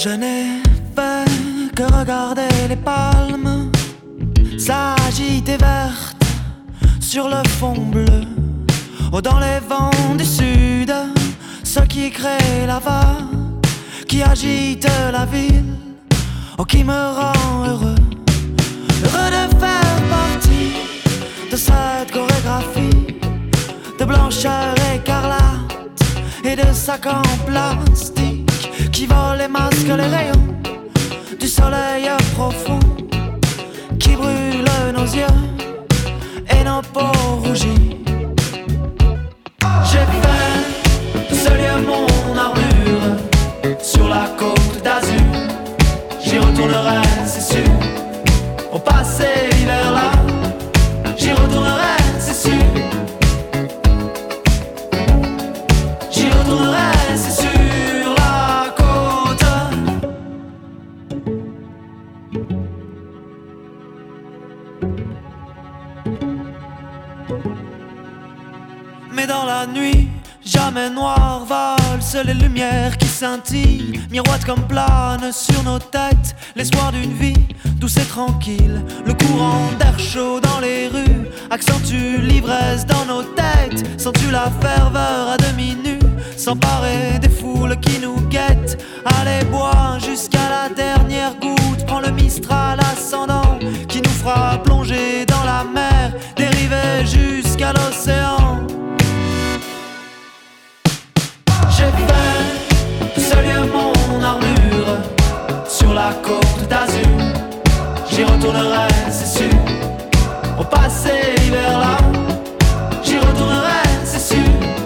Je n'ai fait que regarder les palmes s'agiter vertes sur le fond bleu. Oh, dans les vents du sud, ce qui crée la vague, qui agite la ville, oh, qui me rend heureux. Heureux de faire partie de cette chorégraphie de blancheur écarlate et de sacs en plastique qui volent et masquent les rayons du soleil profond qui brûle nos yeux et nos peaux rougies. J'ai fait de ce lieu mon armure sur la côte d'Azur. J'y retournerai, c'est sûr. Au passé l'hiver là, j'y retournerai, c'est sûr. J'y retournerai, c'est sur la côte. Mais dans la nuit, jamais noir valsent les lumières qui scintillent, miroitent comme planent sur nos têtes l'espoir d'une vie douce et tranquille. Le courant d'air chaud dans les rues accentue l'ivresse dans nos têtes. Sens-tu la ferveur à demi nue s'emparer des foules qui nous guettent? Allez, bois jusqu'à la dernière goutte, prends le Mistral ascendant qui nous fera plonger dans la mer, dériver jusqu'à l'océan. J'ai fait de ce lieu mon armure sur la côte d'Azur. J'y retournerai, c'est sûr. Au passé l'hiver là, j'y retournerai, c'est sûr.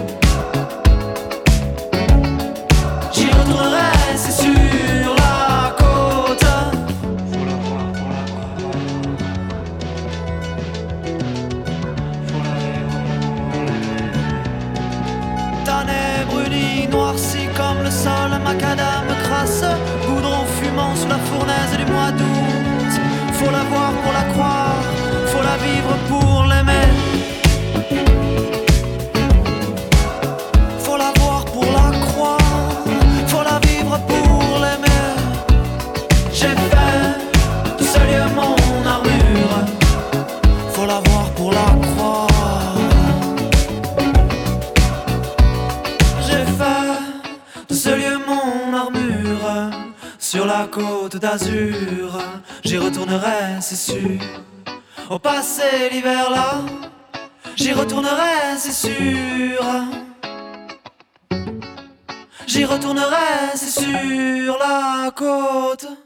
J'y retournerai, c'est sur la côte. Faut la voir pour la croire. Faut la vivre. Tannée brunie, noircie comme le sol, macadam crasse, goudron fumant sous la fournaise du mois d'août. Faut la voir pour la croire, faut la vivre pour l'aimer. Faut la voir pour la croire, faut la vivre pour l'aimer. J'ai fait de ce lieu mon armure, faut la voir pour la croire. J'ai fait de ce lieu mon armure sur la côte d'Azur. J'y retournerai, c'est sûr. Au passé l'hiver là, j'y retournerai, c'est sûr. J'y retournerai, c'est sur la côte.